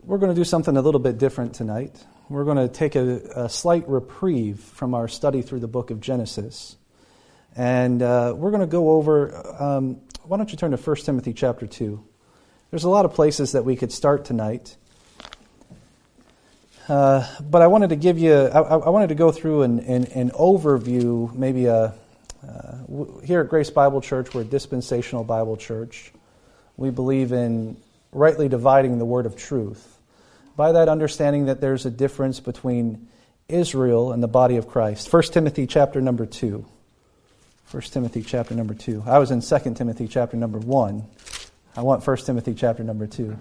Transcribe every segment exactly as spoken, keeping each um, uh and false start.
We're going to do something a little bit different tonight. We're going to take a, a slight reprieve from our study through the book of Genesis. And uh, we're going to go over, um, why don't you turn to First Timothy chapter two. There's a lot of places that we could start tonight. Uh, but I wanted to give you, I, I wanted to go through an, an, an overview, maybe a, uh, here at Grace Bible Church, we're a dispensational Bible church. We believe in rightly dividing the word of truth. By that understanding that there's a difference between Israel and the body of Christ. First Timothy chapter number two. First Timothy chapter number two. I was in Second Timothy chapter number one. I want First Timothy chapter number two.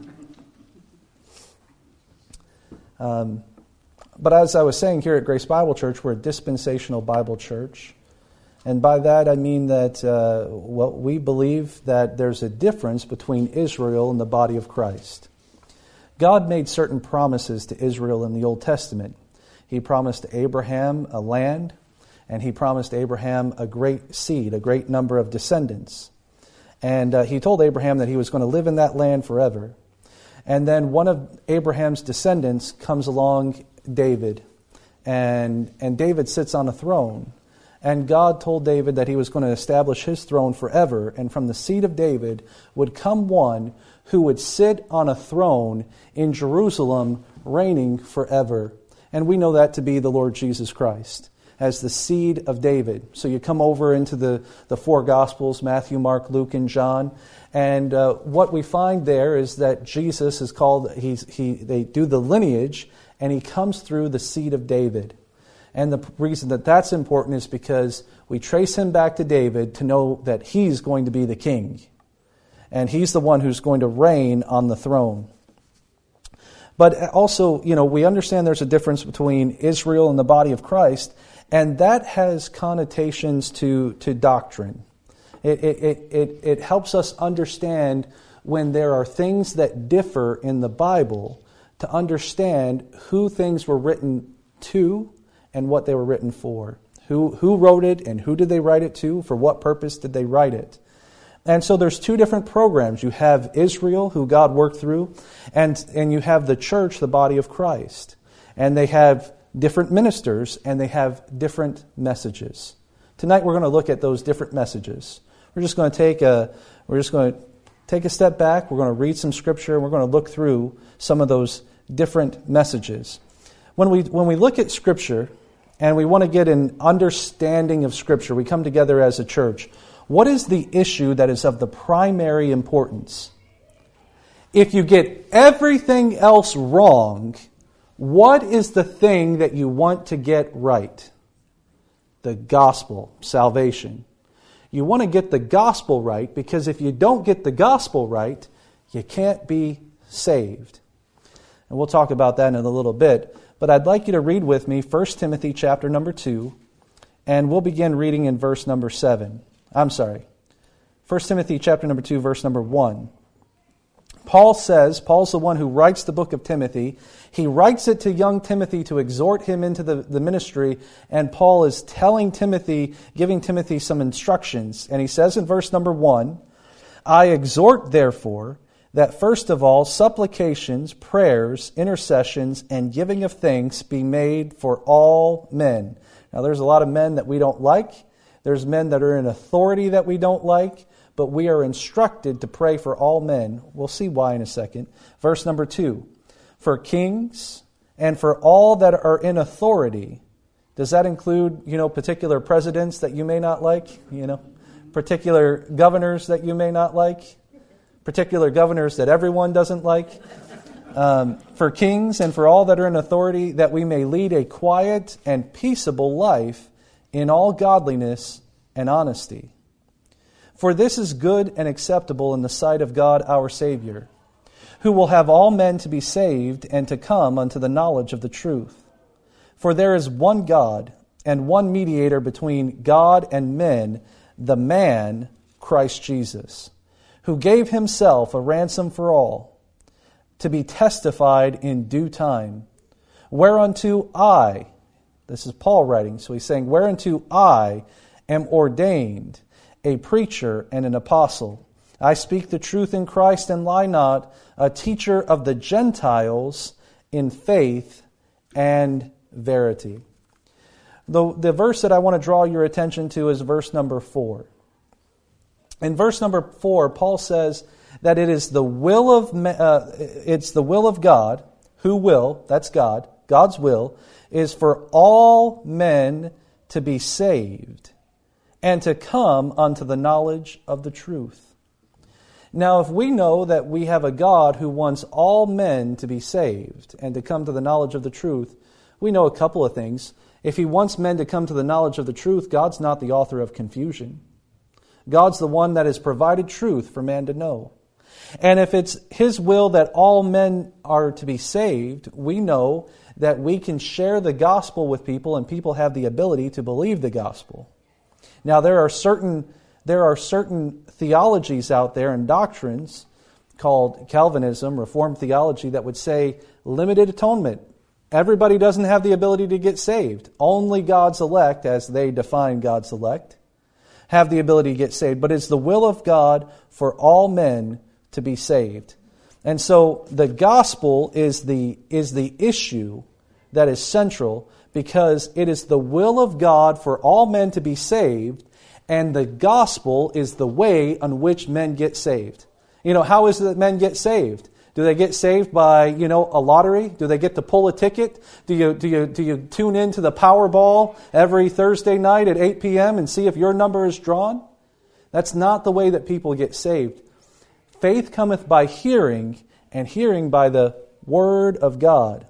Um, but as I was saying, here at Grace Bible Church, we're a dispensational Bible church. And by that I mean that uh, well, we believe that there's a difference between Israel and the body of Christ. God made certain promises to Israel in the Old Testament. He promised Abraham a land, and he promised Abraham a great seed, a great number of descendants. And uh, he told Abraham that he was going to live in that land forever. And then one of Abraham's descendants comes along, David, and, and David sits on a throne. And God told David that he was going to establish his throne forever, and from the seed of David would come one who would sit on a throne in Jerusalem, reigning forever. And we know that to be the Lord Jesus Christ, as the seed of David. So you come over into the, the four Gospels, Matthew, Mark, Luke, and John, and uh, what we find there is that Jesus is called, he's, he, they do the lineage, and he comes through the seed of David. And the reason that that's important is because we trace him back to David to know that he's going to be the king. And he's the one who's going to reign on the throne. But also, you know, we understand there's a difference between Israel and the body of Christ, and that has connotations to, to doctrine. It, it, it, it, it helps us understand when there are things that differ in the Bible to understand who things were written to and what they were written for. Who, who wrote it and who did they write it to? For what purpose did they write it? And so there's two different programs. You have Israel, who God worked through, and, and you have the church, the body of Christ. And they have different ministers, and they have different messages. Tonight we're going to look at those different messages. We're just going to take a we're just going to take a step back. We're going to read some scripture, and we're going to look through some of those different messages. When we when we look at scripture and we want to get an understanding of scripture, we come together as a church. What is the issue that is of the primary importance? If you get everything else wrong, what is the thing that you want to get right? The gospel, salvation. You want to get the gospel right, because if you don't get the gospel right, you can't be saved. And we'll talk about that in a little bit. But I'd like you to read with me First Timothy chapter number two, and we'll begin reading in verse number seven. I'm sorry. First Timothy chapter number two, verse number one. Paul says, Paul's the one who writes the book of Timothy. He writes it to young Timothy to exhort him into the, the ministry, and Paul is telling Timothy, giving Timothy some instructions. And he says in verse number one, I exhort, therefore, that first of all supplications, prayers, intercessions, and giving of thanks be made for all men. Now there's a lot of men that we don't like. There's men that are in authority that we don't like, but we are instructed to pray for all men. We'll see why in a second. Verse number two, for kings and for all that are in authority. Does that include, you know, particular presidents that you may not like? You know, particular governors that you may not like? Particular governors that everyone doesn't like? Um, for kings and for all that are in authority, that we may lead a quiet and peaceable life in all godliness and honesty. For this is good and acceptable in the sight of God our Savior, who will have all men to be saved and to come unto the knowledge of the truth. For there is one God and one mediator between God and men, the man, Christ Jesus, who gave himself a ransom for all, to be testified in due time, whereunto I, this is Paul writing, so he's saying, whereunto I am ordained a preacher and an apostle, I speak the truth in Christ and lie not, a teacher of the Gentiles in faith and verity. The, the verse that I want to draw your attention to is verse number four. In verse number four, Paul says that it is the will of uh, it's the will of God, who will, that's God, God's will, is for all men to be saved and to come unto the knowledge of the truth. Now, if we know that we have a God who wants all men to be saved and to come to the knowledge of the truth, we know a couple of things. If He wants men to come to the knowledge of the truth, God's not the author of confusion. God's the one that has provided truth for man to know. And if it's His will that all men are to be saved, we know that we can share the gospel with people and people have the ability to believe the gospel. Now, there are certain there are certain theologies out there and doctrines called Calvinism, Reformed theology, that would say limited atonement. Everybody doesn't have the ability to get saved. Only God's elect, as they define God's elect, have the ability to get saved. But it's the will of God for all men to be saved. And so the gospel is the is the issue that is central, because it is the will of God for all men to be saved, and the gospel is the way on which men get saved. You know, how is it that men get saved? Do they get saved by, you know, a lottery? Do they get to pull a ticket? Do you do you do you tune into the Powerball every Thursday night at eight p.m. and see if your number is drawn? That's not the way that people get saved. Faith cometh by hearing, and hearing by the Word of God.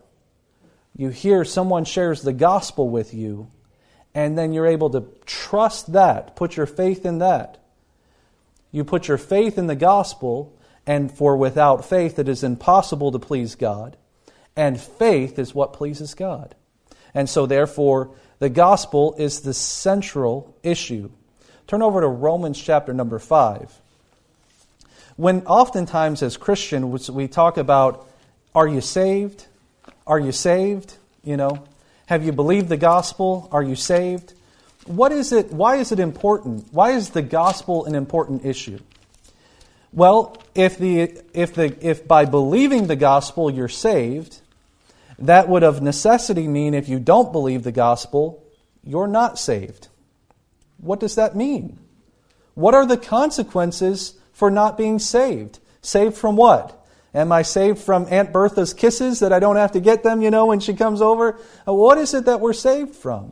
You hear someone shares the gospel with you, and then you're able to trust that, put your faith in that. You put your faith in the gospel, and for without faith it is impossible to please God. And faith is what pleases God. And so therefore, the gospel is the central issue. Turn over to Romans chapter number five. When oftentimes as Christians we talk about, are you saved? Are you saved? You know, have you believed the gospel? Are you saved? What is it? Why is it important? Why is the gospel an important issue? Well, if the if the if by believing the gospel you're saved, that would of necessity mean if you don't believe the gospel, you're not saved. What does that mean? What are the consequences for not being saved? Saved from what? Am I saved from Aunt Bertha's kisses that I don't have to get them, you know, when she comes over? What is it that we're saved from?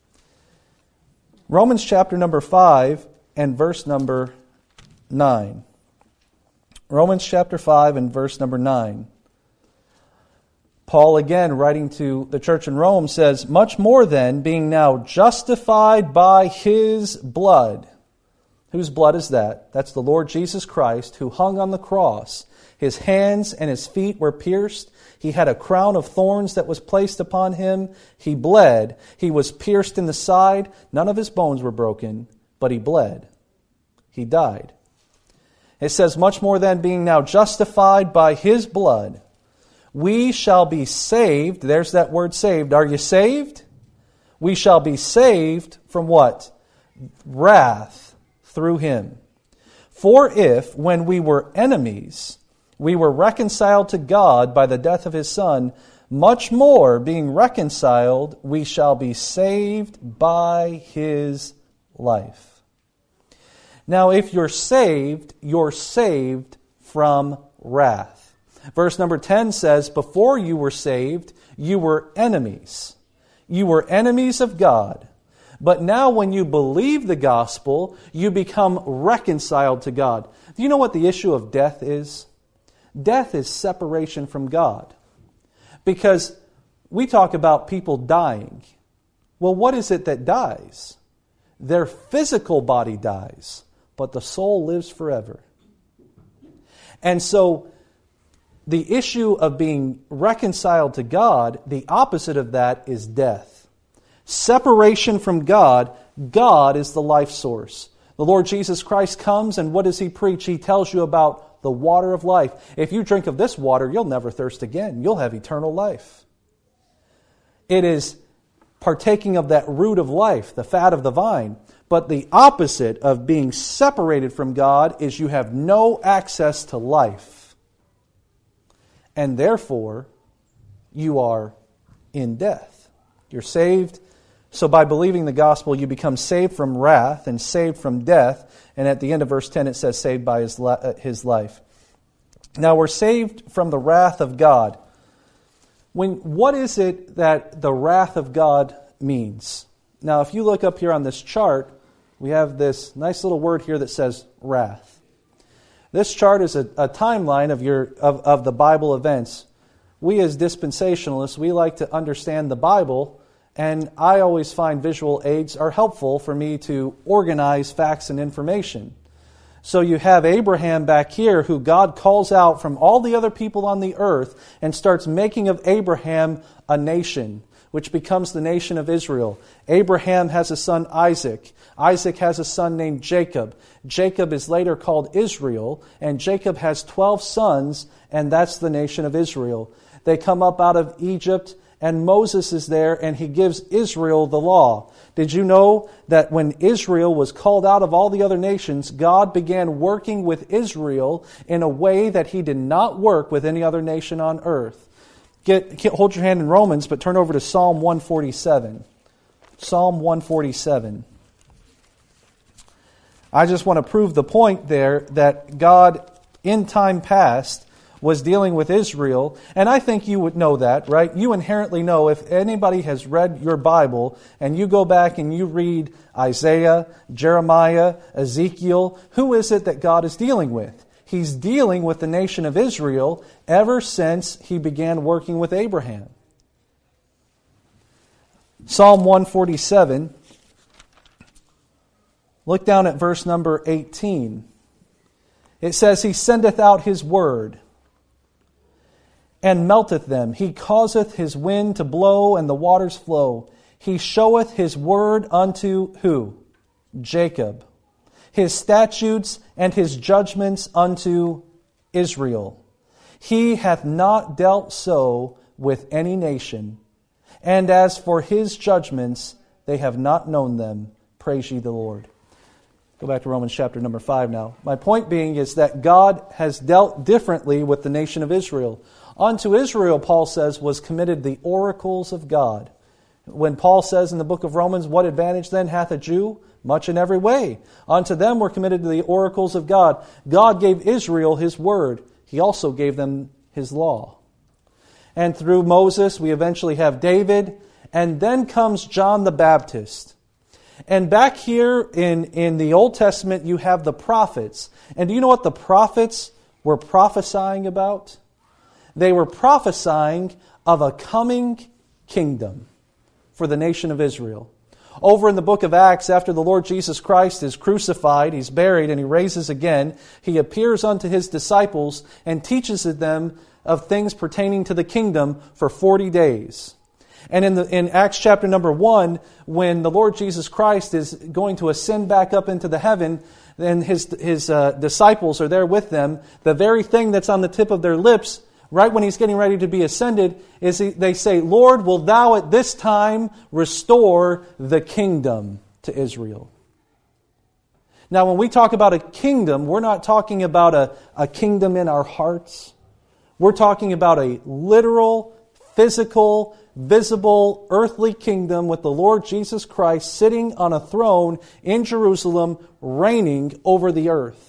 Romans chapter number five and verse number nine. Romans chapter five and verse number nine. Paul, again, writing to the church in Rome, says, much more then, being now justified by His blood. Whose blood is that? That's the Lord Jesus Christ, who hung on the cross. His hands and His feet were pierced. He had a crown of thorns that was placed upon Him. He bled. He was pierced in the side. None of His bones were broken, but He bled. He died. It says, much more than being now justified by His blood, we shall be saved. There's that word saved. Are you saved? We shall be saved from what? Wrath through Him. For if, when we were enemies, we were reconciled to God by the death of His Son, much more, being reconciled, we shall be saved by His life. Now, if you're saved, you're saved from wrath. Verse number ten says, before you were saved, you were enemies. You were enemies of God. But now when you believe the gospel, you become reconciled to God. Do you know what the issue of death is? Death is separation from God. Because we talk about people dying. Well, what is it that dies? Their physical body dies, but the soul lives forever. And so the issue of being reconciled to God, the opposite of that is death. Separation from God. God is the life source. The Lord Jesus Christ comes, and what does He preach? He tells you about the water of life. If you drink of this water, you'll never thirst again. You'll have eternal life. It is partaking of that root of life, the fat of the vine. But the opposite of being separated from God is you have no access to life. And therefore, you are in death. You're saved. So by believing the gospel, you become saved from wrath and saved from death. And at the end of verse ten, it says, saved by his, his life. Now, we're saved from the wrath of God. When, what is it that the wrath of God means? Now, if you look up here on this chart, we have this nice little word here that says wrath. This chart is a, a timeline of, your, of, of the Bible events. We as dispensationalists, we like to understand the Bible, and I always find visual aids are helpful for me to organize facts and information. So you have Abraham back here who God calls out from all the other people on the earth and starts making of Abraham a nation, which becomes the nation of Israel. Abraham has a son, Isaac. Isaac has a son named Jacob. Jacob is later called Israel, and Jacob has twelve sons, and that's the nation of Israel. They come up out of Egypt, and Moses is there, and he gives Israel the law. Did you know that when Israel was called out of all the other nations, God began working with Israel in a way that he did not work with any other nation on earth? Get, get, hold your hand in Romans, but turn over to Psalm one forty-seven. Psalm one forty-seven. I just want to prove the point there that God, in time past, was dealing with Israel. And I think you would know that, right? You inherently know, if anybody has read your Bible and you go back and you read Isaiah, Jeremiah, Ezekiel, who is it that God is dealing with? He's dealing with the nation of Israel ever since he began working with Abraham. Psalm one forty-seven. Look down at verse number eighteen. It says, He sendeth out His word, and melteth them. He causeth His wind to blow, and the waters flow. He showeth His word unto who? Jacob. His statutes and His judgments unto Israel. He hath not dealt so with any nation. And as for His judgments, they have not known them. Praise ye the Lord. Go back to Romans chapter number five now. My point being is that God has dealt differently with the nation of Israel. Unto Israel, Paul says, was committed the oracles of God. When Paul says in the book of Romans, what advantage then hath a Jew? Much in every way. Unto them were committed the oracles of God. God gave Israel His word. He also gave them His law. And through Moses, we eventually have David. And then comes John the Baptist. And back here in, in the Old Testament, you have the prophets. And do you know what the prophets were prophesying about? They were prophesying of a coming kingdom for the nation of Israel. Over in the book of Acts, after the Lord Jesus Christ is crucified, He's buried, and He raises again, He appears unto His disciples and teaches them of things pertaining to the kingdom for forty days. And in the in Acts chapter number one, when the Lord Jesus Christ is going to ascend back up into the heaven, and His, his uh, disciples are there with them, the very thing that's on the tip of their lips, right when He's getting ready to be ascended, is he, they say, Lord, will Thou at this time restore the kingdom to Israel? Now, when we talk about a kingdom, we're not talking about a, a kingdom in our hearts. We're talking about a literal, physical, visible, earthly kingdom with the Lord Jesus Christ sitting on a throne in Jerusalem, reigning over the earth.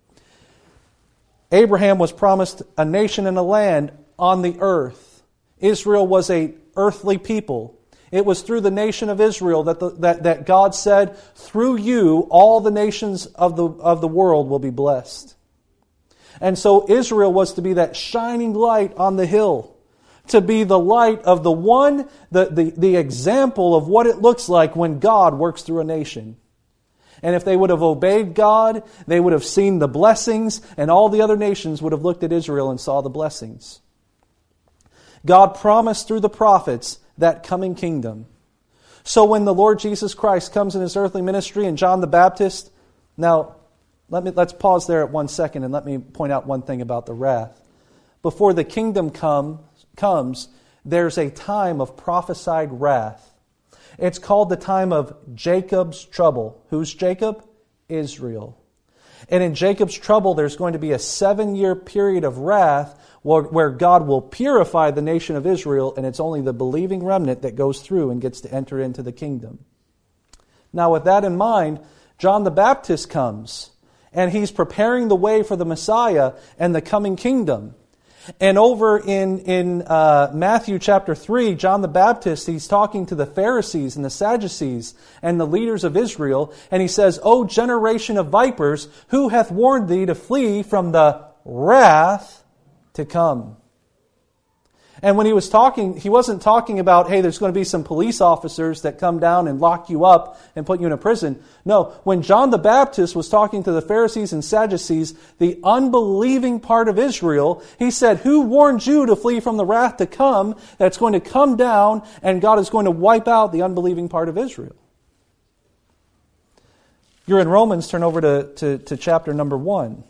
Abraham was promised a nation and a land on the earth. Israel was a earthly people. It was through the nation of Israel that, the, that, that God said, through you, all the nations of the, of the world will be blessed. And so Israel was to be that shining light on the hill, to be the light of the one, the, the, the example of what it looks like when God works through a nation. And if they would have obeyed God, they would have seen the blessings, and all the other nations would have looked at Israel and saw the blessings. God promised through the prophets that coming kingdom. So when the Lord Jesus Christ comes in His earthly ministry and John the Baptist, now let me let's pause there at one second and let me point out one thing about the wrath. Before the kingdom come, comes, there's a time of prophesied wrath. It's called the time of Jacob's trouble. Who's Jacob? Israel. And in Jacob's trouble, there's going to be a seven-year period of wrath where, where God will purify the nation of Israel, and it's only the believing remnant that goes through and gets to enter into the kingdom. Now, with that in mind, John the Baptist comes, and he's preparing the way for the Messiah and the coming kingdom. And over in, in uh, Matthew chapter three, John the Baptist, he's talking to the Pharisees and the Sadducees and the leaders of Israel, and he says, O generation of vipers, who hath warned thee to flee from the wrath to come? And when he was talking, he wasn't talking about, hey, there's going to be some police officers that come down and lock you up and put you in a prison. No, when John the Baptist was talking to the Pharisees and Sadducees, the unbelieving part of Israel, he said, who warned you to flee from the wrath to come that's going to come down and God is going to wipe out the unbelieving part of Israel? You're in Romans, turn over to, to, to chapter number one.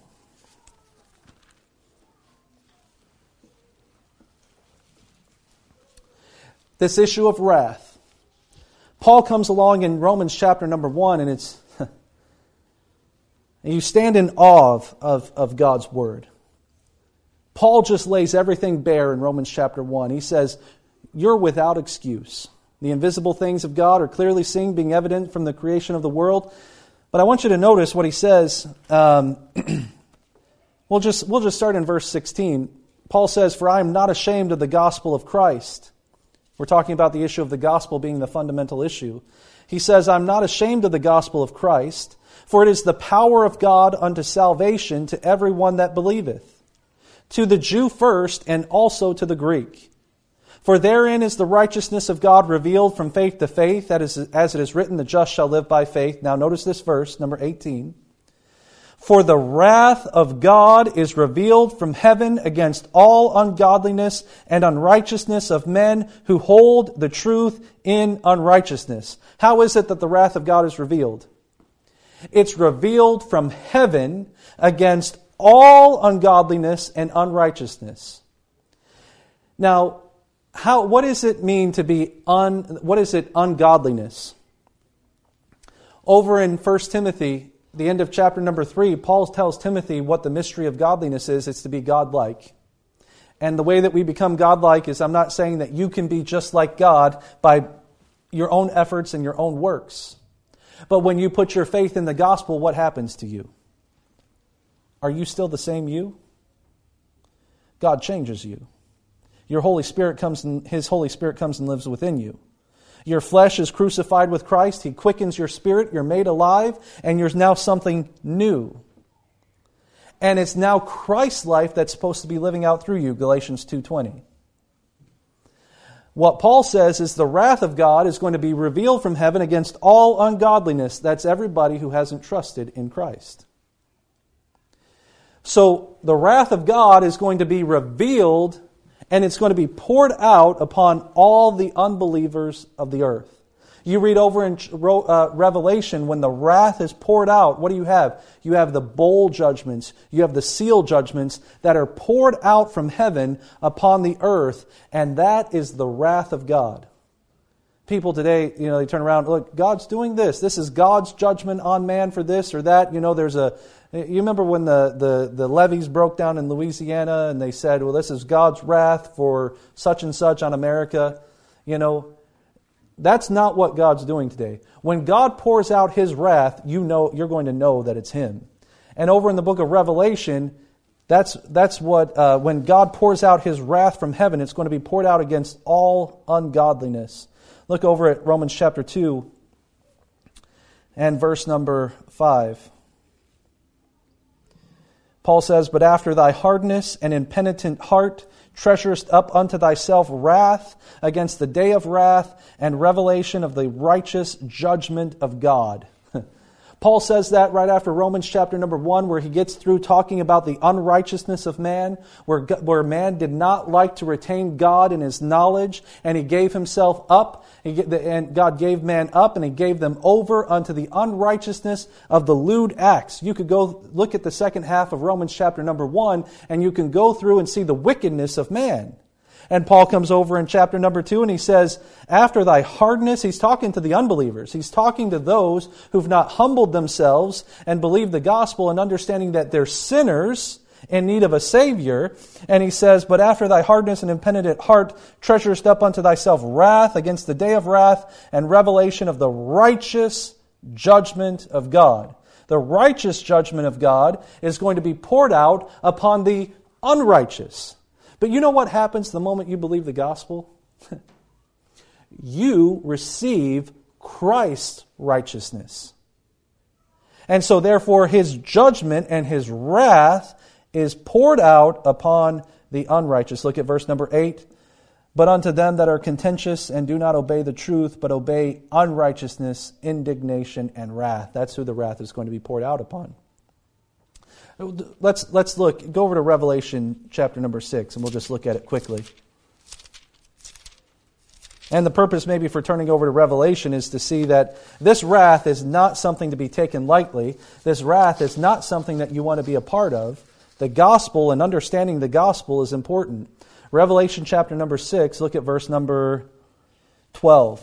This issue of wrath. Paul comes along in Romans chapter number one, and it's and you stand in awe of, of, of God's word. Paul just lays everything bare in Romans chapter one. He says, you're without excuse. The invisible things of God are clearly seen, being evident from the creation of the world. But I want you to notice what he says. Um, we'll just we'll just start in verse sixteen. Paul says, for I am not ashamed of the gospel of Christ. We're talking about the issue of the gospel being the fundamental issue. He says, I'm not ashamed of the gospel of Christ, for it is the power of God unto salvation to everyone that believeth, to the Jew first, and also to the Greek. For therein is the righteousness of God revealed from faith to faith, that is, as it is written, the just shall live by faith. Now notice this verse, number eighteen. For the wrath of God is revealed from heaven against all ungodliness and unrighteousness of men who hold the truth in unrighteousness. How is it that the wrath of God is revealed? It's revealed from heaven against all ungodliness and unrighteousness. Now, how? What does it mean to be un? What is it ungodliness? Over in First Timothy, the end of chapter number three, Paul tells Timothy what the mystery of godliness is. It's to be godlike. And the way that we become godlike is, I'm not saying that you can be just like God by your own efforts and your own works. But when you put your faith in the gospel, what happens to you? Are you still the same you? God changes you. Your Holy Spirit comes and His Holy Spirit comes and lives within you. Your flesh is crucified with Christ. He quickens your spirit. You're made alive. And you're now something new. And it's now Christ's life that's supposed to be living out through you, Galatians two twenty. What Paul says is the wrath of God is going to be revealed from heaven against all ungodliness. That's everybody who hasn't trusted in Christ. So the wrath of God is going to be revealed, and it's going to be poured out upon all the unbelievers of the earth. You read over in uh, Revelation, when the wrath is poured out, what do you have? You have the bowl judgments. You have the seal judgments that are poured out from heaven upon the earth, and that is the wrath of God. People today, you know, they turn around, look, God's doing this. This is God's judgment on man for this or that. You know, there's a... You remember when the, the, the levees broke down in Louisiana and they said, well, this is God's wrath for such and such on America. You know, that's not what God's doing today. When God pours out His wrath, you know, you're going to know that it's Him. And over in the book of Revelation, that's, that's what, uh, when God pours out His wrath from heaven, it's going to be poured out against all ungodliness. Look over at Romans chapter two and verse number five. Paul says, but after thy hardness and impenitent heart treasurest up unto thyself wrath against the day of wrath and revelation of the righteous judgment of God. Paul says that right after Romans chapter number one, where he gets through talking about the unrighteousness of man, where, where man did not like to retain God in his knowledge, and he gave himself up, and God gave man up, and He gave them over unto the unrighteousness of the lewd acts. You could go look at the second half of Romans chapter number one, and you can go through and see the wickedness of man. And Paul comes over in chapter number two and he says, after thy hardness, he's talking to the unbelievers. He's talking to those who've not humbled themselves and believed the gospel and understanding that they're sinners in need of a Savior. And he says, but after thy hardness and impenitent heart treasurest up unto thyself wrath against the day of wrath and revelation of the righteous judgment of God. The righteous judgment of God is going to be poured out upon the unrighteous. But you know what happens the moment you believe the gospel? You receive Christ's righteousness. And so therefore His judgment and His wrath is poured out upon the unrighteous. Look at verse number eight. But unto them that are contentious and do not obey the truth, but obey unrighteousness, indignation, and wrath. That's who the wrath is going to be poured out upon. Let's let's look, go over to Revelation chapter number six, and we'll just look at it quickly. And the purpose maybe for turning over to Revelation is to see that this wrath is not something to be taken lightly. This wrath is not something that you want to be a part of. The gospel and understanding the gospel is important. Revelation chapter number six, look at verse number twelve.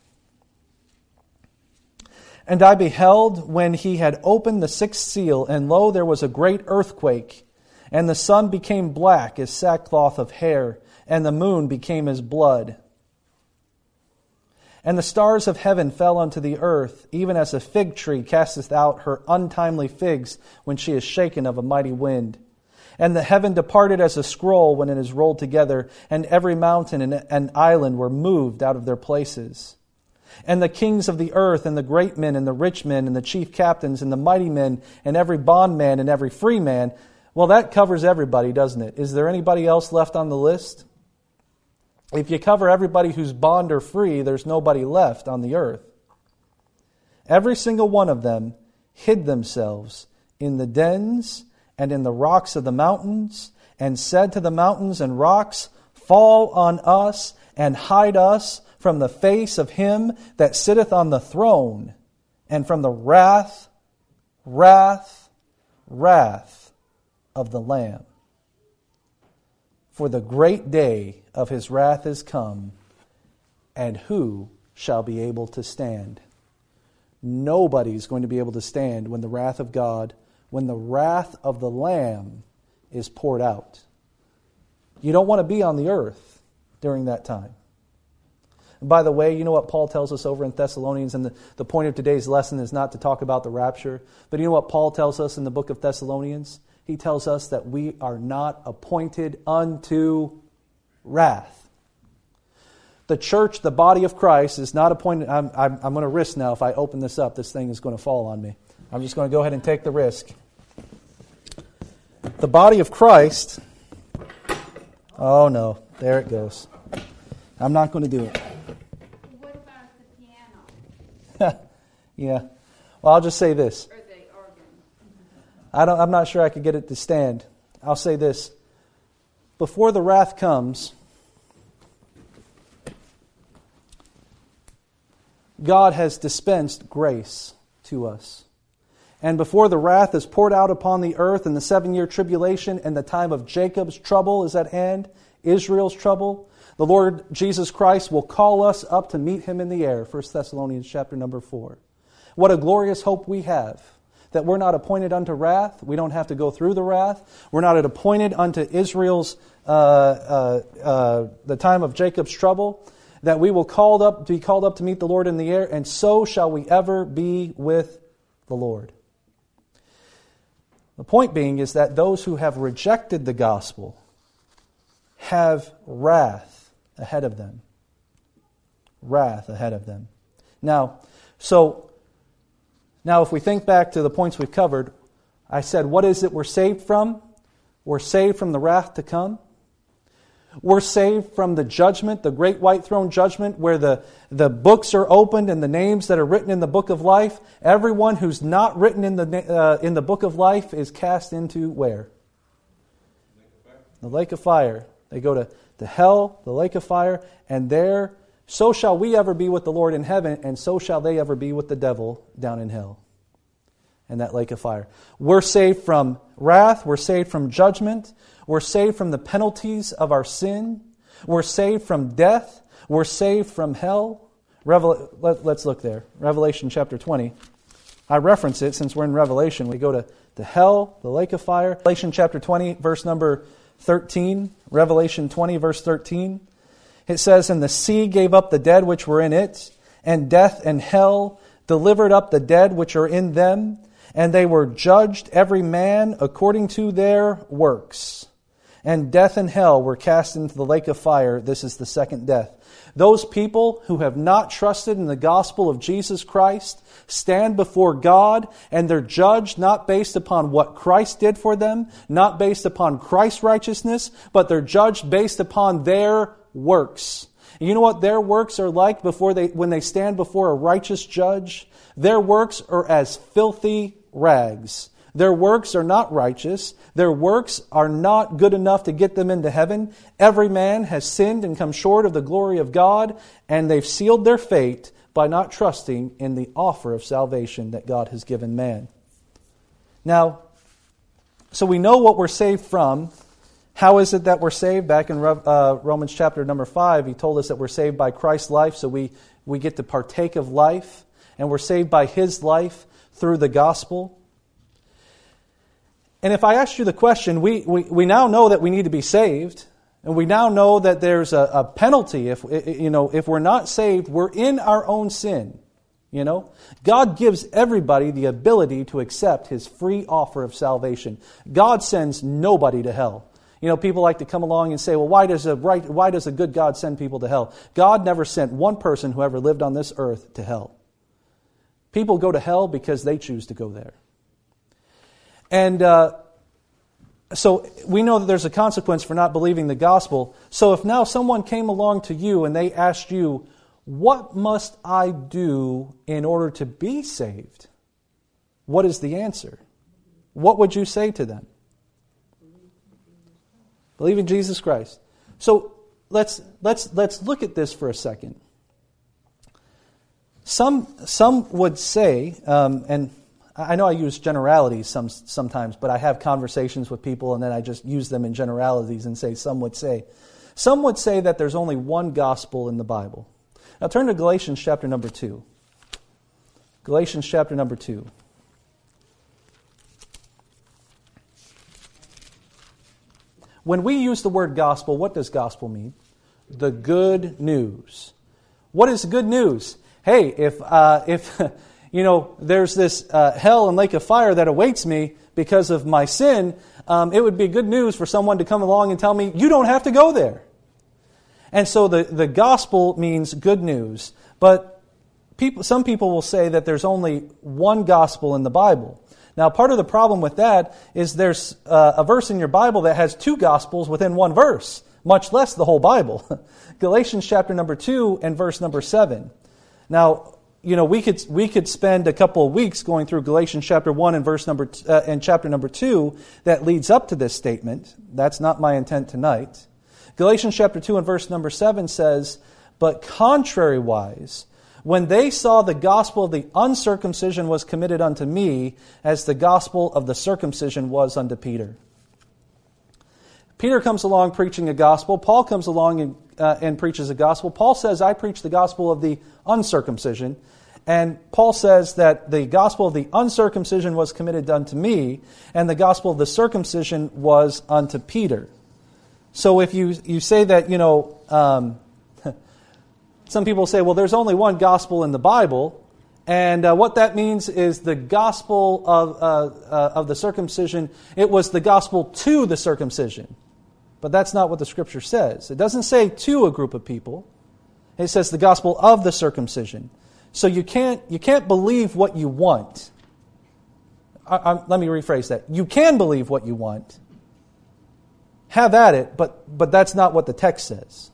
And I beheld when he had opened the sixth seal, and lo, there was a great earthquake, and the sun became black as sackcloth of hair, and the moon became as blood. And the stars of heaven fell unto the earth, even as a fig tree casteth out her untimely figs when she is shaken of a mighty wind. And the heaven departed as a scroll when it is rolled together, and every mountain and, and island were moved out of their places. And the kings of the earth, and the great men, and the rich men, and the chief captains, and the mighty men, and every bondman, and every free man. Well, that covers everybody, doesn't it? Is there anybody else left on the list? If you cover everybody who's bond or free, there's nobody left on the earth. Every single one of them hid themselves in the dens and in the rocks of the mountains, and said to the mountains and rocks, fall on us, and hide us from the face of him that sitteth on the throne, and from the wrath, wrath, wrath of the Lamb. For the great day of his wrath is come, and who shall be able to stand? Nobody's going to be able to stand when the wrath of God, when the wrath of the Lamb is poured out. You don't want to be on the earth during that time. And by the way, you know what Paul tells us over in Thessalonians, and the, the point of today's lesson is not to talk about the rapture, but you know what Paul tells us in the book of Thessalonians? He tells us that we are not appointed unto wrath. The church, the body of Christ, is not appointed. I'm, I'm, I'm going to risk now. If I open this up, this thing is going to fall on me. I'm just going to go ahead and take the risk. The body of Christ. Oh no, there it goes. I'm not going to do it. What about the piano? Yeah. Well, I'll just say this. Or the organ? I don't, I'm not sure I could get it to stand. I'll say this. Before the wrath comes, God has dispensed grace to us. And before the wrath is poured out upon the earth and the seven-year tribulation and the time of Jacob's trouble is at hand, Israel's trouble, the Lord Jesus Christ will call us up to meet Him in the air. First Thessalonians chapter number four. What a glorious hope we have. That we're not appointed unto wrath. We don't have to go through the wrath. We're not appointed unto Israel's, uh, uh, uh, the time of Jacob's trouble. That we will called up, be called up to meet the Lord in the air, and so shall we ever be with the Lord. The point being is that those who have rejected the gospel have wrath ahead of them. Wrath ahead of them. Now, so, now if we think back to the points we've covered, I said, what is it we're saved from? We're saved from the wrath to come. We're saved from the judgment, the great white throne judgment, where the, the books are opened and the names that are written in the book of life, everyone who's not written in the uh, in the book of life is cast into where? The lake of fire. They go to, to hell, the lake of fire, and there, so shall we ever be with the Lord in heaven, and so shall they ever be with the devil down in hell. And that lake of fire. We're saved from wrath. We're saved from judgment. We're saved from the penalties of our sin. We're saved from death. We're saved from hell. Revel- let, let's look there. Revelation chapter twenty. I reference it since we're in Revelation. We go to, to hell, the lake of fire. Revelation chapter twenty, verse number thirteen. Revelation twenty, verse thirteen. It says, "And the sea gave up the dead which were in it, and death and hell delivered up the dead which are in them, and they were judged every man according to their works. And death and hell were cast into the lake of fire." This is the second death. Those people who have not trusted in the gospel of Jesus Christ stand before God, and they're judged not based upon what Christ did for them, not based upon Christ's righteousness, but they're judged based upon their works. And you know what their works are like before they when they stand before a righteous judge? Their works are as filthy rags. Their works are not righteous. Their works are not good enough to get them into heaven. Every man has sinned and come short of the glory of God, and they've sealed their fate by not trusting in the offer of salvation that God has given man. Now, so we know what we're saved from. How is it that we're saved? Back in uh, Romans chapter number five, he told us that we're saved by Christ's life, so we, we get to partake of life, and we're saved by His life through the gospel. And if I asked you the question, we, we, we now know that we need to be saved, and we now know that there's a, a penalty. If you know, if we're not saved, we're in our own sin. You know, God gives everybody the ability to accept His free offer of salvation. God sends nobody to hell. You know, people like to come along and say, well, why does a right, why does a good God send people to hell? God never sent one person who ever lived on this earth to hell. People go to hell because they choose to go there. And uh, so we know that there's a consequence for not believing the gospel. So if now someone came along to you and they asked you, what must I do in order to be saved? What is the answer? What would you say to them? Believe in Jesus Christ. So let's let's let's look at this for a second. Some some would say, um, and I know I use generalities some sometimes, but I have conversations with people and then I just use them in generalities and say some would say. Some would say that there's only one gospel in the Bible. Now turn to Galatians chapter number two. Galatians chapter number two. When we use the word gospel, what does gospel mean? The good news. What is good news? Hey, if uh, if you know there's this uh, hell and lake of fire that awaits me because of my sin, um, it would be good news for someone to come along and tell me you don't have to go there. And so the, the gospel means good news. But people, some people will say that there's only one gospel in the Bible. Now, part of the problem with that is there's uh, a verse in your Bible that has two gospels within one verse, much less the whole Bible. Galatians chapter number two and verse number seven. Now, you know, we could we could spend a couple of weeks going through Galatians chapter one and verse number t- uh, and chapter number two that leads up to this statement. That's not my intent tonight. Galatians chapter two and verse number seven says, "But contrariwise, when they saw the gospel of the uncircumcision was committed unto me, as the gospel of the circumcision was unto Peter." Peter comes along preaching a gospel. Paul comes along and, uh, and preaches a gospel. Paul says, I preach the gospel of the uncircumcision. And Paul says that the gospel of the uncircumcision was committed unto me, and the gospel of the circumcision was unto Peter. So if you, you say that, you know... Um, Some people say, well, there's only one gospel in the Bible, and uh, what that means is the gospel of uh, uh, of the circumcision, it was the gospel to the circumcision. But that's not what the Scripture says. It doesn't say to a group of people. It says the gospel of the circumcision. So you can't you can't believe what you want. I, I, let me rephrase that. You can believe what you want. Have at it, but but that's not what the text says.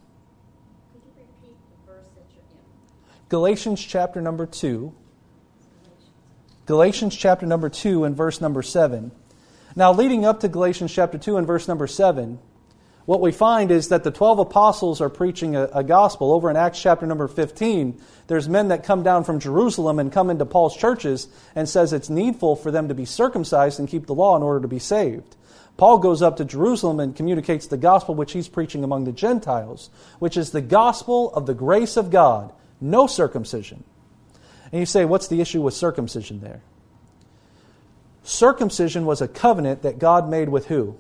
Galatians chapter number two. Galatians chapter number two and verse number seven. Now, leading up to Galatians chapter two and verse number seven, what we find is that the twelve apostles are preaching a, a gospel. Over in Acts chapter number fifteen, there's men that come down from Jerusalem and come into Paul's churches and says it's needful for them to be circumcised and keep the law in order to be saved. Paul goes up to Jerusalem and communicates the gospel which he's preaching among the Gentiles, which is the gospel of the grace of God, no circumcision. And you say, what's the issue with circumcision there? Circumcision was a covenant that God made with who?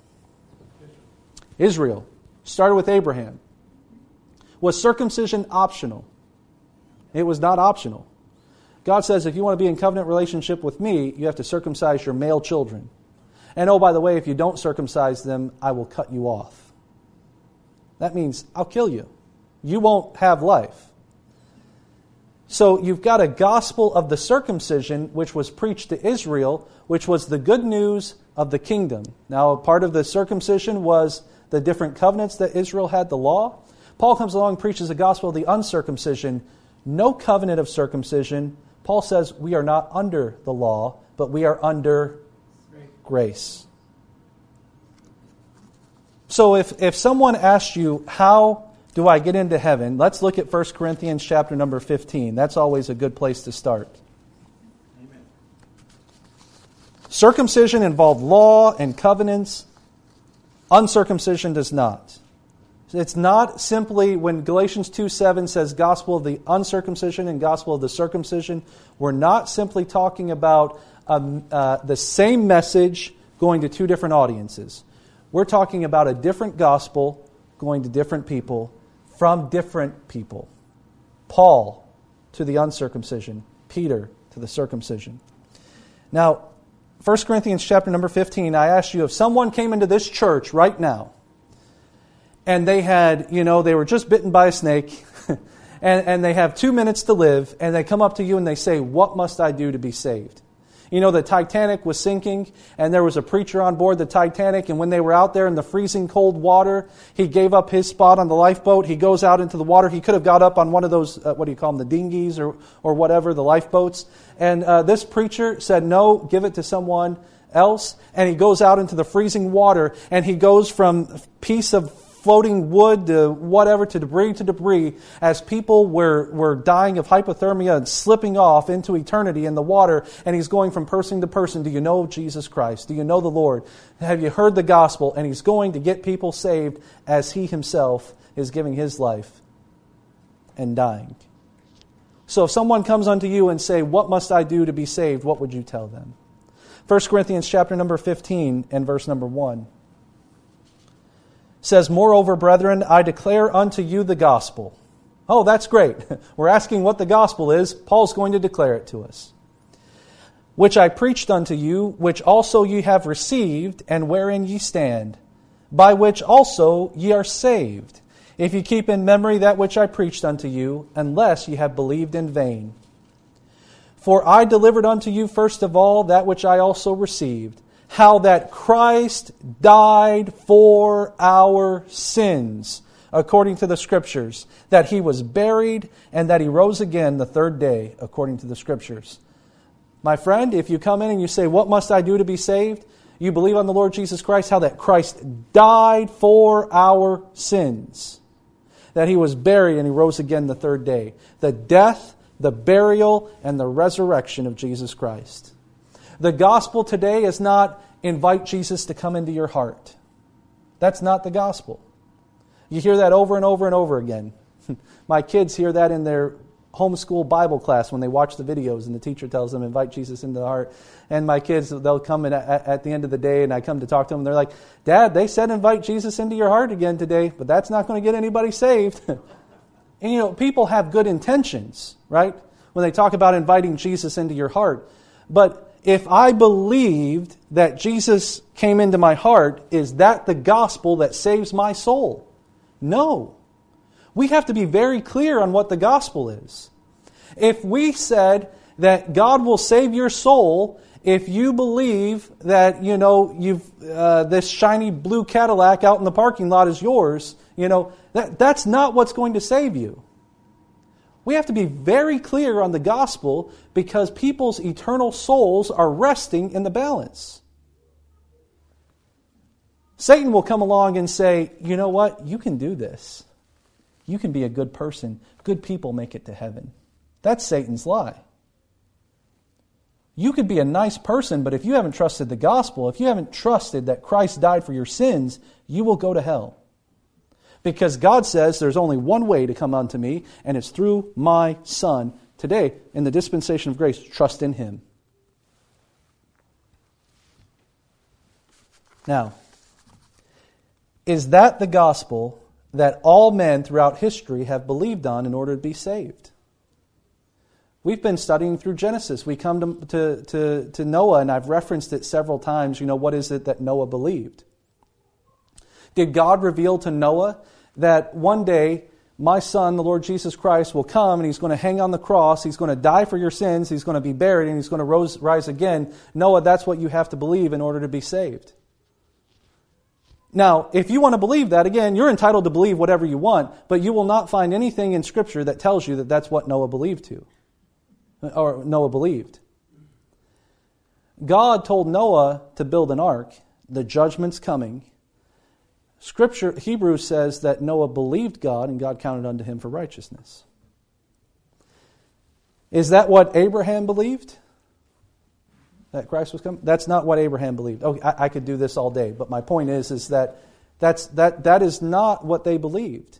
Israel. Started with Abraham. Was circumcision optional? It was not optional. God says, if you want to be in covenant relationship with me, you have to circumcise your male children. And oh, by the way, if you don't circumcise them, I will cut you off. That means I'll kill you. You won't have life. So you've got a gospel of the circumcision which was preached to Israel, which was the good news of the kingdom. Now, part of the circumcision was the different covenants that Israel had, the law. Paul comes along and preaches the gospel of the uncircumcision. No covenant of circumcision. Paul says we are not under the law, but we are under grace. So if, if someone asks you, how do I get into heaven? Let's look at First Corinthians chapter number fifteen. That's always a good place to start. Amen. Circumcision involved law and covenants. Uncircumcision does not. It's not simply when Galatians two seven says gospel of the uncircumcision and gospel of the circumcision, we're not simply talking about um, uh, the same message going to two different audiences. We're talking about a different gospel going to different people from different people. Paul to the uncircumcision, Peter to the circumcision. Now, First Corinthians chapter number fifteen, I asked you, if someone came into this church right now and they had, you know, they were just bitten by a snake and, and they have two minutes to live, and they come up to you and they say, what must I do to be saved? You know, the Titanic was sinking, and there was a preacher on board the Titanic, and when they were out there in the freezing cold water, he gave up his spot on the lifeboat. He goes out into the water. He could have got up on one of those, uh, what do you call them, the dinghies or, or whatever, the lifeboats. And uh, this preacher said, no, give it to someone else. And he goes out into the freezing water, and he goes from a piece of floating wood to whatever, to debris to debris, as people were, were dying of hypothermia and slipping off into eternity in the water, and he's going from person to person. Do you know Jesus Christ? Do you know the Lord? Have you heard the gospel? And he's going to get people saved as he himself is giving his life and dying. So if someone comes unto you and say, what must I do to be saved? What would you tell them? First Corinthians chapter number fifteen and verse number one. Says, moreover, brethren, I declare unto you the gospel. Oh, that's great. We're asking what the gospel is. Paul's going to declare it to us. Which I preached unto you, which also ye have received, and wherein ye stand, by which also ye are saved, if ye keep in memory that which I preached unto you, unless ye have believed in vain. For I delivered unto you first of all that which I also received, how that Christ died for our sins, according to the Scriptures, that He was buried, and that He rose again the third day, according to the Scriptures. My friend, if you come in and you say, what must I do to be saved? You believe on the Lord Jesus Christ, how that Christ died for our sins, that He was buried and He rose again the third day. The death, the burial, and the resurrection of Jesus Christ. The gospel today is not invite Jesus to come into your heart. That's not the gospel. You hear that over and over and over again. My kids hear that in their homeschool Bible class when they watch the videos and the teacher tells them, invite Jesus into the heart. And my kids, they'll come in at, at the end of the day and I come to talk to them and they're like, Dad, they said invite Jesus into your heart again today, but that's not going to get anybody saved. And you know, people have good intentions, right? When they talk about inviting Jesus into your heart. But if I believed that Jesus came into my heart, is that the gospel that saves my soul? No. We have to be very clear on what the gospel is. If we said that God will save your soul if you believe that, you know, you've uh, this shiny blue Cadillac out in the parking lot is yours, you know, that, that's not what's going to save you. We have to be very clear on the gospel because people's eternal souls are resting in the balance. Satan will come along and say, you know what, you can do this. You can be a good person. Good people make it to heaven. That's Satan's lie. You could be a nice person, but if you haven't trusted the gospel, if you haven't trusted that Christ died for your sins, you will go to hell. Because God says there's only one way to come unto me, and it's through my Son. Today, in the dispensation of grace, trust in Him. Now, is that the gospel that all men throughout history have believed on in order to be saved? We've been studying through Genesis. We come to, to, to, to Noah, and I've referenced it several times. You know, what is it that Noah believed? Did God reveal to Noah that one day my Son, the Lord Jesus Christ, will come and He's going to hang on the cross, He's going to die for your sins, He's going to be buried, and He's going to rose, rise again? Noah, that's what you have to believe in order to be saved. Now, if you want to believe that, again, you're entitled to believe whatever you want, but you will not find anything in Scripture that tells you that that's what Noah believed to. Or Noah believed. God told Noah to build an ark. The judgment's coming. Scripture, Hebrews says that Noah believed God and God counted unto him for righteousness. Is that what Abraham believed? That Christ was coming? That's not what Abraham believed. Oh, I, I could do this all day, but my point is, is that that's, that that is not what they believed.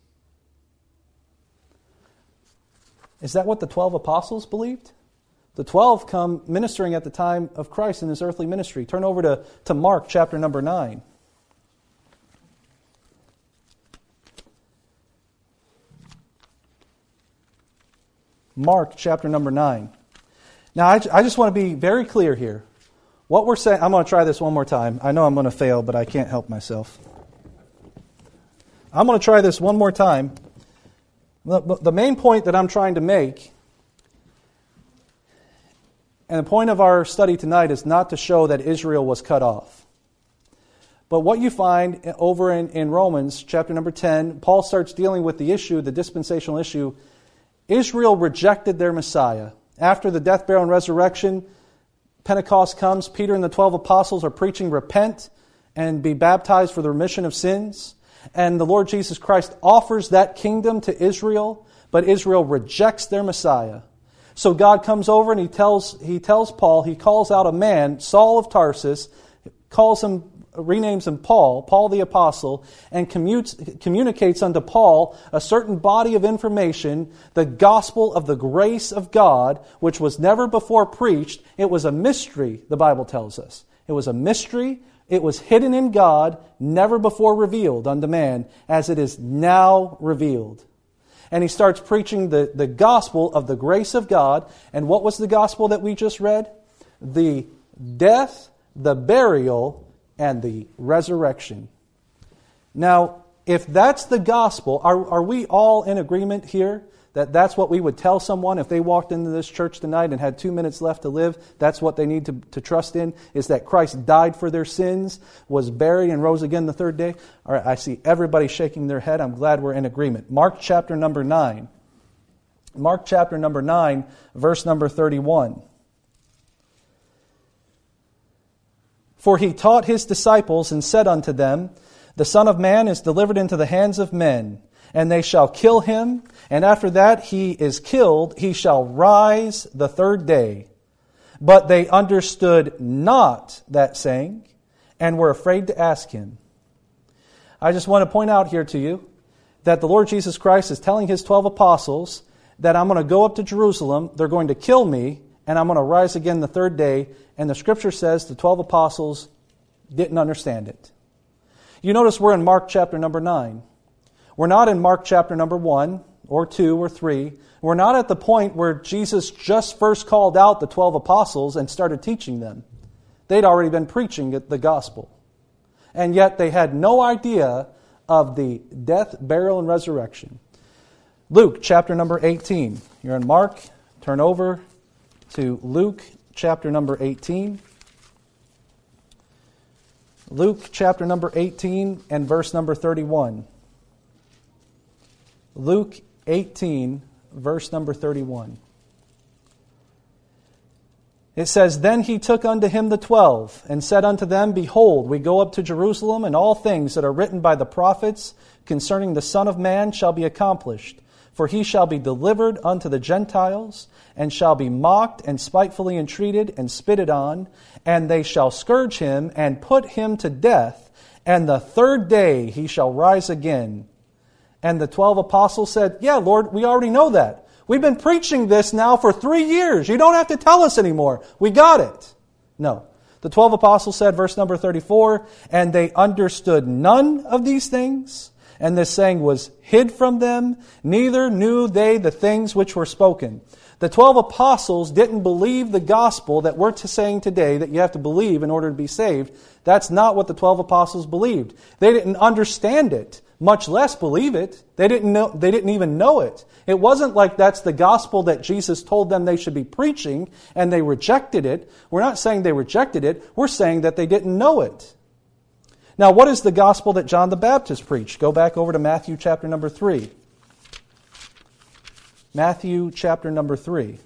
Is that what the twelve apostles believed? The twelve come ministering at the time of Christ in His earthly ministry. Turn over to, to Mark chapter number nine. Mark chapter number nine. Now, I, I just want to be very clear here. What we're saying, I'm going to try this one more time. I know I'm going to fail, but I can't help myself. I'm going to try this one more time. The, the main point that I'm trying to make, and the point of our study tonight, is not to show that Israel was cut off. But what you find over in, in Romans chapter number ten, Paul starts dealing with the issue, the dispensational issue. Israel rejected their Messiah. After the death, burial, and resurrection, Pentecost comes. Peter and the twelve apostles are preaching, repent and be baptized for the remission of sins. And the Lord Jesus Christ offers that kingdom to Israel, but Israel rejects their Messiah. So God comes over and he tells he tells Paul, he calls out a man, Saul of Tarsus, calls him, renames him Paul, Paul the Apostle, and commutes, communicates unto Paul a certain body of information, the gospel of the grace of God, which was never before preached. It was a mystery, the Bible tells us. It was a mystery. It was hidden in God, never before revealed unto man, as it is now revealed. And he starts preaching the, the gospel of the grace of God. And what was the gospel that we just read? The death, the burial, and the resurrection. Now, if that's the gospel, are, are we all in agreement here that that's what we would tell someone if they walked into this church tonight and had two minutes left to live? That's what they need to, to trust in, is that Christ died for their sins, was buried, and rose again the third day? All right, I see everybody shaking their head. I'm glad we're in agreement. Mark chapter number nine. Mark chapter number nine, verse number thirty-one. For he taught his disciples and said unto them, the Son of Man is delivered into the hands of men, and they shall kill him, and after that he is killed, he shall rise the third day. But they understood not that saying, and were afraid to ask him. I just want to point out here to you that the Lord Jesus Christ is telling His twelve apostles that I'm going to go up to Jerusalem, they're going to kill me, and I'm going to rise again the third day. And the Scripture says the twelve apostles didn't understand it. You notice we're in Mark chapter number nine. We're not in Mark chapter number one or two or three. We're not at the point where Jesus just first called out the twelve apostles and started teaching them. They'd already been preaching the gospel. And yet they had no idea of the death, burial, and resurrection. Luke chapter number eighteen. You're in Mark. Turn over to Luke chapter number eighteen. Luke chapter number eighteen and verse number thirty-one. Luke eighteen, verse number thirty-one. It says, Then he took unto him the twelve, and said unto them, Behold, we go up to Jerusalem, and all things that are written by the prophets concerning the Son of Man shall be accomplished. For he shall be delivered unto the Gentiles, and shall be mocked and spitefully entreated and spitted on, and they shall scourge him and put him to death, and the third day he shall rise again. And the twelve apostles said, yeah, Lord, we already know that. We've been preaching this now for three years. You don't have to tell us anymore. We got it. No. The twelve apostles said, verse number thirty-four, and they understood none of these things, and this saying was hid from them, neither knew they the things which were spoken. The twelve apostles didn't believe the gospel that we're saying today that you have to believe in order to be saved. That's not what the twelve apostles believed. They didn't understand it, much less believe it. They didn't know, they didn't even know it. It wasn't like that's the gospel that Jesus told them they should be preaching and they rejected it. We're not saying they rejected it. We're saying that they didn't know it. Now, what is the gospel that John the Baptist preached? Go back over to Matthew chapter number three. Matthew chapter number three.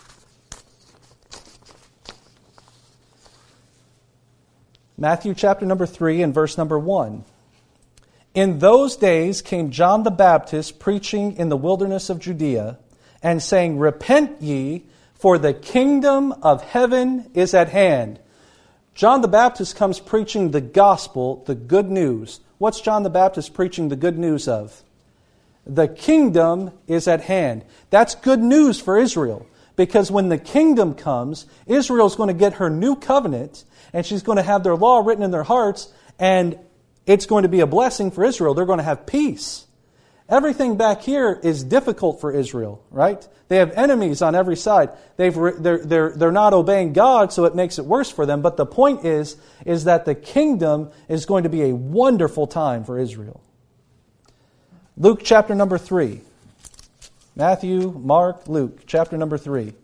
Matthew chapter number three and verse number one. In those days came John the Baptist preaching in the wilderness of Judea and saying, repent ye, for the kingdom of heaven is at hand. John the Baptist comes preaching the gospel, the good news. What's John the Baptist preaching the good news of? The kingdom is at hand. That's good news for Israel. Because when the kingdom comes, Israel's going to get her new covenant, and she's going to have their law written in their hearts, and it's going to be a blessing for Israel. They're going to have peace. Everything back here is difficult for Israel, right? They have enemies on every side. They've, they're, they're, they're not obeying God, so it makes it worse for them. But the point is, is that the kingdom is going to be a wonderful time for Israel. Luke chapter number three. Matthew, Mark, Luke, chapter number three.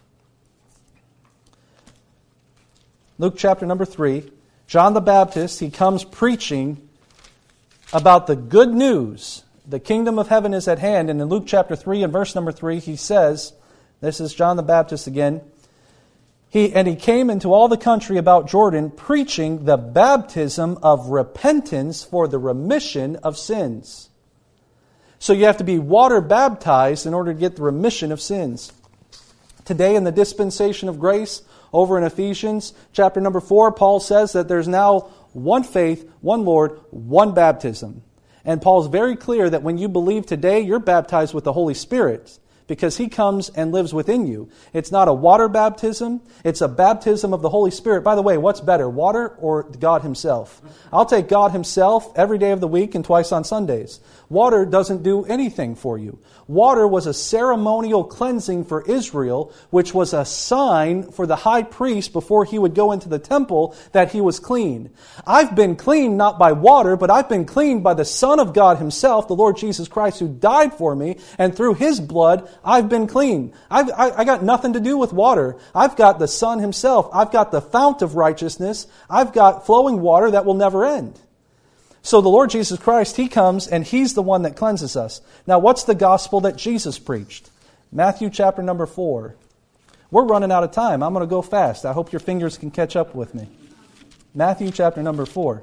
Luke chapter number three. John the Baptist, he comes preaching about the good news. The kingdom of heaven is at hand. And in Luke chapter three and verse number three, he says, this is John the Baptist again, he and he came into all the country about Jordan, preaching the baptism of repentance for the remission of sins. So you have to be water baptized in order to get the remission of sins. Today in the dispensation of grace, over in Ephesians chapter number four, Paul says that there's now one faith, one Lord, one baptism. And Paul's very clear that when you believe today, you're baptized with the Holy Spirit, because He comes and lives within you. It's not a water baptism. It's a baptism of the Holy Spirit. By the way, what's better, water or God Himself? I'll take God Himself every day of the week and twice on Sundays. Water doesn't do anything for you. Water was a ceremonial cleansing for Israel, which was a sign for the high priest before he would go into the temple that he was clean. I've been cleaned not by water, but I've been cleaned by the Son of God Himself, the Lord Jesus Christ, who died for me, and through His blood, I've been clean. I've, I, I got nothing to do with water. I've got the Son Himself. I've got the fount of righteousness. I've got flowing water that will never end. So the Lord Jesus Christ, He comes and He's the one that cleanses us. Now, what's the gospel that Jesus preached? Matthew chapter number four. We're running out of time. I'm going to go fast. I hope your fingers can catch up with me. Matthew chapter number four.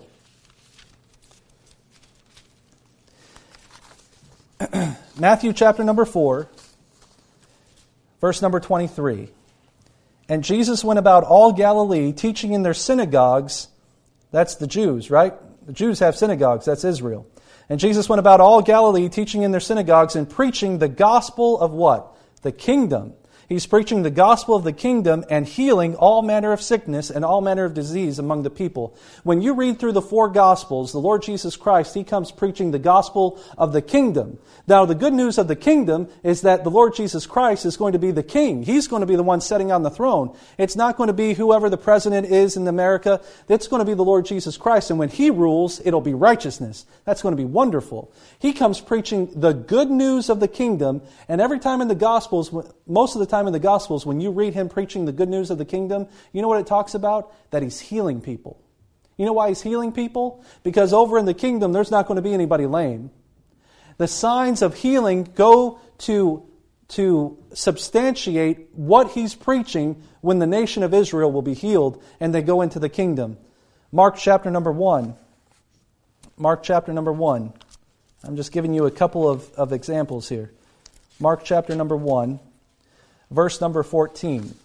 Matthew chapter number four, verse number twenty-three. And Jesus went about all Galilee, teaching in their synagogues. That's the Jews, right? The Jews have synagogues. That's Israel. And Jesus went about all Galilee, teaching in their synagogues and preaching the gospel of what? The kingdom. He's preaching the gospel of the kingdom and healing all manner of sickness and all manner of disease among the people. When you read through the four gospels, the Lord Jesus Christ, He comes preaching the gospel of the kingdom. Now, the good news of the kingdom is that the Lord Jesus Christ is going to be the king. He's going to be the one sitting on the throne. It's not going to be whoever the president is in America. It's going to be the Lord Jesus Christ. And when He rules, it'll be righteousness. That's going to be wonderful. He comes preaching the good news of the kingdom. And every time in the gospels, most of the time in the Gospels, when you read Him preaching the good news of the kingdom, you know what it talks about? That He's healing people. You know why He's healing people? Because over in the kingdom, there's not going to be anybody lame. The signs of healing go to, to substantiate what He's preaching when the nation of Israel will be healed and they go into the kingdom. Mark chapter number one. Mark chapter number one. I'm just giving you a couple of, of examples here. Mark chapter number one, verse number fourteen.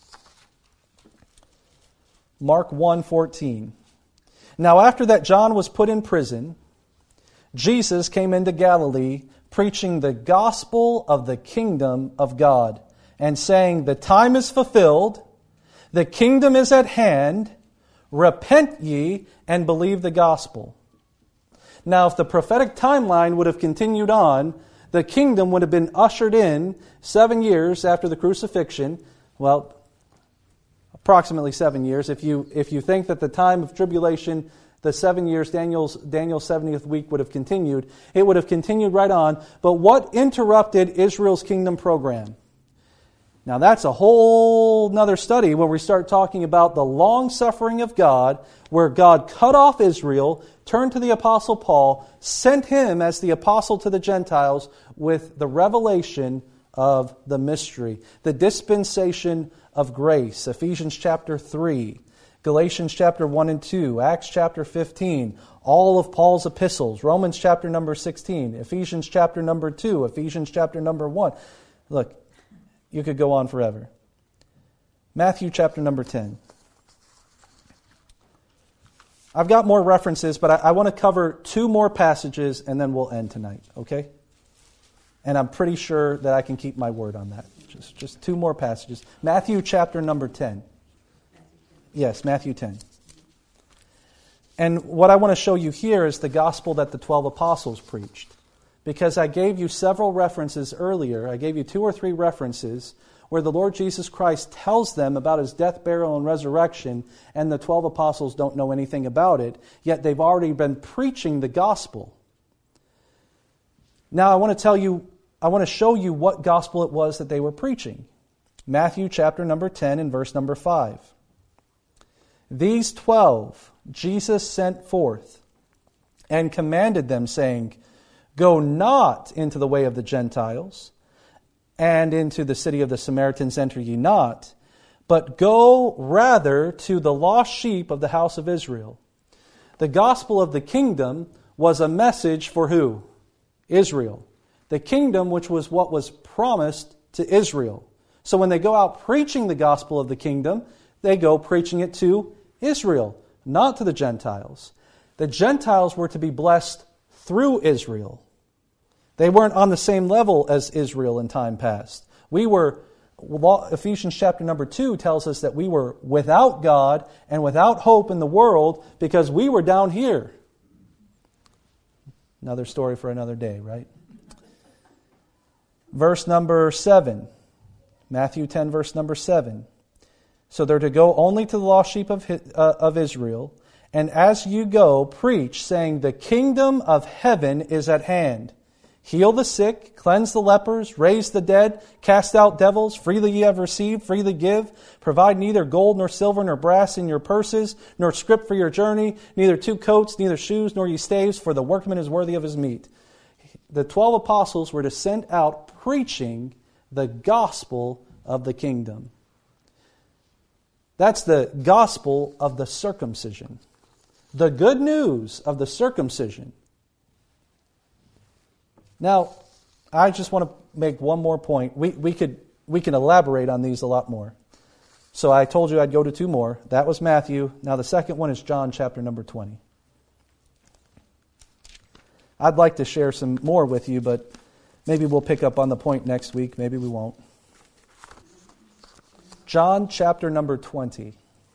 Mark one fourteen. Now after that John was put in prison, Jesus came into Galilee, preaching the gospel of the kingdom of God, and saying, the time is fulfilled, the kingdom is at hand, repent ye and believe the gospel. Now if the prophetic timeline would have continued on, the kingdom would have been ushered in seven years after the crucifixion. Well, approximately seven years. If you if you think that the time of tribulation, the seven years, Daniel's Daniel's seventieth week would have continued, it would have continued right on. But what interrupted Israel's kingdom program? Now that's a whole nother study where we start talking about the long suffering of God, where God cut off Israel, turned to the Apostle Paul, sent him as the apostle to the Gentiles with the revelation of the mystery, the dispensation of grace. Ephesians chapter three, Galatians chapter one and two, Acts chapter fifteen, all of Paul's epistles, Romans chapter number sixteen, Ephesians chapter number two, Ephesians chapter number one. Look, you could go on forever. Matthew chapter number ten. I've got more references, but I, I want to cover two more passages and then we'll end tonight, okay? And I'm pretty sure that I can keep my word on that. Just, just two more passages. Matthew chapter number ten. Yes, Matthew ten. And what I want to show you here is the gospel that the twelve apostles preached. Because I gave you several references earlier, I gave you two or three references where the Lord Jesus Christ tells them about His death, burial, and resurrection, and the twelve apostles don't know anything about it, yet they've already been preaching the gospel. Now I want to tell you, I want to show you what gospel it was that they were preaching. Matthew chapter number ten and verse number five. These twelve Jesus sent forth and commanded them, saying, go not into the way of the Gentiles, and into the city of the Samaritans enter ye not, but go rather to the lost sheep of the house of Israel. The gospel of the kingdom was a message for who? Israel. The kingdom, which was what was promised to Israel. So when they go out preaching the gospel of the kingdom, they go preaching it to Israel, not to the Gentiles. The Gentiles were to be blessed through Israel. They weren't on the same level as Israel in time past. We were, Ephesians chapter number two tells us that we were without God and without hope in the world because we were down here. Another story for another day, right? Verse number seven. Matthew ten, verse number seven. So they're to go only to the lost sheep of, uh, of Israel. And as you go, preach, saying, the kingdom of heaven is at hand. Heal the sick, cleanse the lepers, raise the dead, cast out devils, freely ye have received, freely give. Provide neither gold nor silver nor brass in your purses, nor scrip for your journey, neither two coats, neither shoes, nor ye staves, for the workman is worthy of his meat. The twelve apostles were to send out preaching the gospel of the kingdom. That's the gospel of the circumcision. The good news of the circumcision. Now, I just want to make one more point. We we could we can elaborate on these a lot more. So I told you I'd go to two more. That was Matthew. Now the second one is John chapter number twenty. I'd like to share some more with you, but maybe we'll pick up on the point next week. Maybe we won't. John chapter number twenty.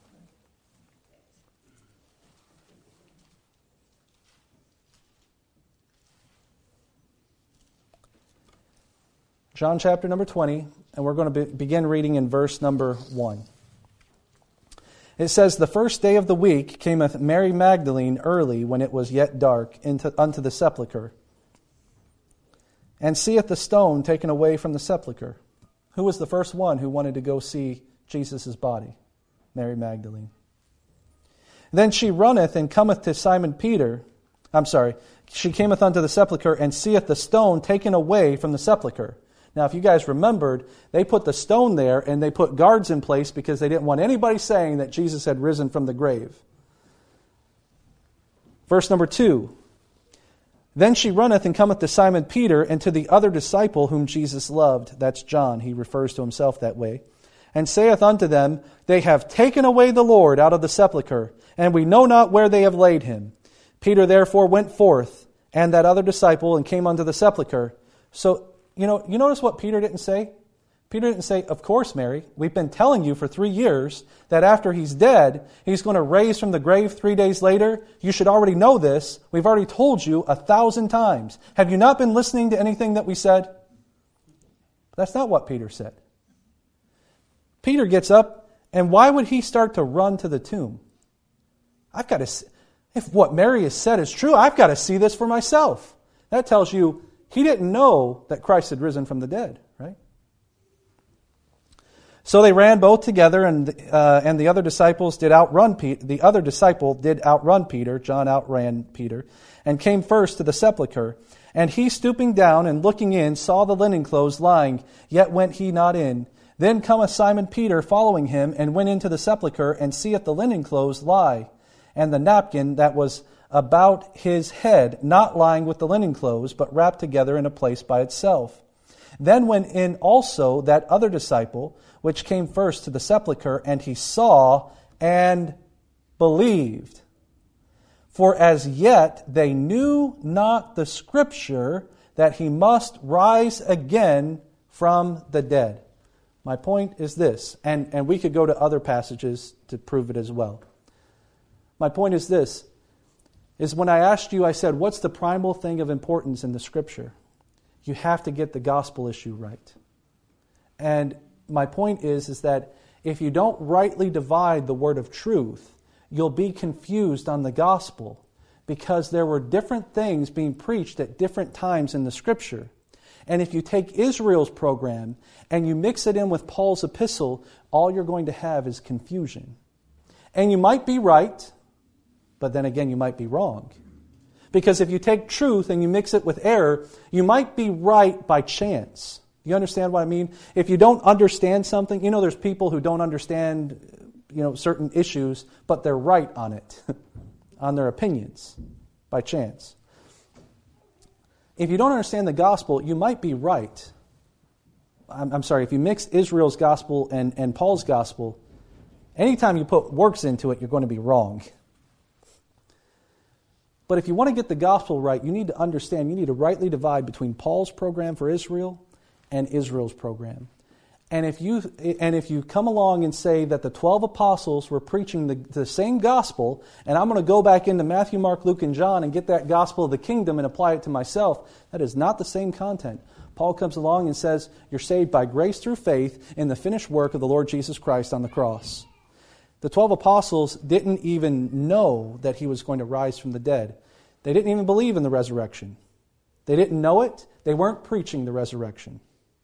John chapter number twenty, and we're going to be, begin reading in verse number one. It says, the first day of the week cameth Mary Magdalene early, when it was yet dark, into, unto the sepulchre, and seeth the stone taken away from the sepulchre. Who was the first one who wanted to go see Jesus' body? Mary Magdalene. Then she runneth and cometh to Simon Peter. I'm sorry. She cameth unto the sepulchre and seeth the stone taken away from the sepulchre. Now, if you guys remembered, they put the stone there and they put guards in place because they didn't want anybody saying that Jesus had risen from the grave. Verse number two. Then she runneth and cometh to Simon Peter and to the other disciple whom Jesus loved. That's John. He refers to himself that way. And saith unto them, They have taken away the Lord out of the sepulchre, and we know not where they have laid him. Peter therefore went forth, and that other disciple, and came unto the sepulchre. So, you know, you notice what Peter didn't say? Peter didn't say, of course, Mary, we've been telling you for three years that after he's dead, he's going to raise from the grave three days later. You should already know this. We've already told you a thousand times. Have you not been listening to anything that we said? That's not what Peter said. Peter gets up, and why would he start to run to the tomb? I've got to, if what Mary has said is true, I've got to see this for myself. That tells you he didn't know that Christ had risen from the dead, right? So they ran both together, and uh, and the other disciples did outrun Peter. The other disciple did outrun Peter. John outran Peter, and came first to the sepulchre. And he, stooping down and looking in, saw the linen clothes lying. Yet went he not in. Then cometh Simon Peter, following him, and went into the sepulchre, and seeth the linen clothes lie, and the napkin that was about his head, not lying with the linen clothes, but wrapped together in a place by itself. Then went in also that other disciple, which came first to the sepulchre, and he saw and believed. For as yet they knew not the Scripture that he must rise again from the dead. My point is this, and, and we could go to other passages to prove it as well. My point is this, is when I asked you, I said, what's the primal thing of importance in the Scripture? You have to get the gospel issue right. And my point is, is that if you don't rightly divide the word of truth, you'll be confused on the gospel because there were different things being preached at different times in the Scripture. And if you take Israel's program and you mix it in with Paul's epistle, all you're going to have is confusion. And you might be right, but then again you might be wrong. Because if you take truth and you mix it with error, you might be right by chance. You understand what I mean? If you don't understand something, you know there's people who don't understand, you know, certain issues, but they're right on it, on their opinions, by chance. If you don't understand the gospel, you might be right. I'm, I'm sorry, if you mix Israel's gospel and, and Paul's gospel, anytime you put works into it, you're going to be wrong. But if you want to get the gospel right, you need to understand, you need to rightly divide between Paul's program for Israel and Israel's program. And if you and if you come along and say that the twelve apostles were preaching the, the same gospel, and I'm going to go back into Matthew, Mark, Luke, and John and get that gospel of the kingdom and apply it to myself, that is not the same content. Paul comes along and says, you're saved by grace through faith in the finished work of the Lord Jesus Christ on the cross. The twelve apostles didn't even know that he was going to rise from the dead. They didn't even believe in the resurrection. They didn't know it. They weren't preaching the resurrection.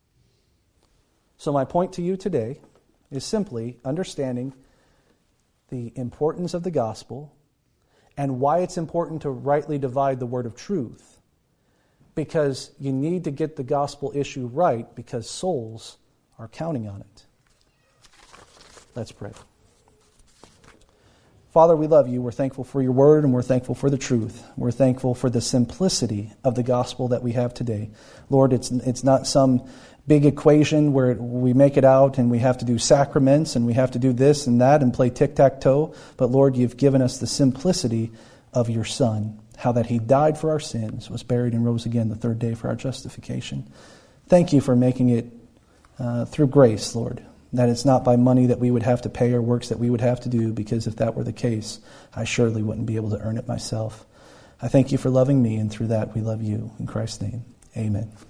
So my point to you today is simply understanding the importance of the gospel and why it's important to rightly divide the word of truth. Because you need to get the gospel issue right because souls are counting on it. Let's pray. Father, we love you. We're thankful for your word and we're thankful for the truth. We're thankful for the simplicity of the gospel that we have today. Lord, it's it's not some big equation where we make it out and we have to do sacraments and we have to do this and that and play tic-tac-toe. But Lord, you've given us the simplicity of your Son, how that he died for our sins, was buried and rose again the third day for our justification. Thank you for making it uh, through grace, Lord. That it's not by money that we would have to pay or works that we would have to do, because if that were the case, I surely wouldn't be able to earn it myself. I thank you for loving me, and through that we love you. In Christ's name, amen.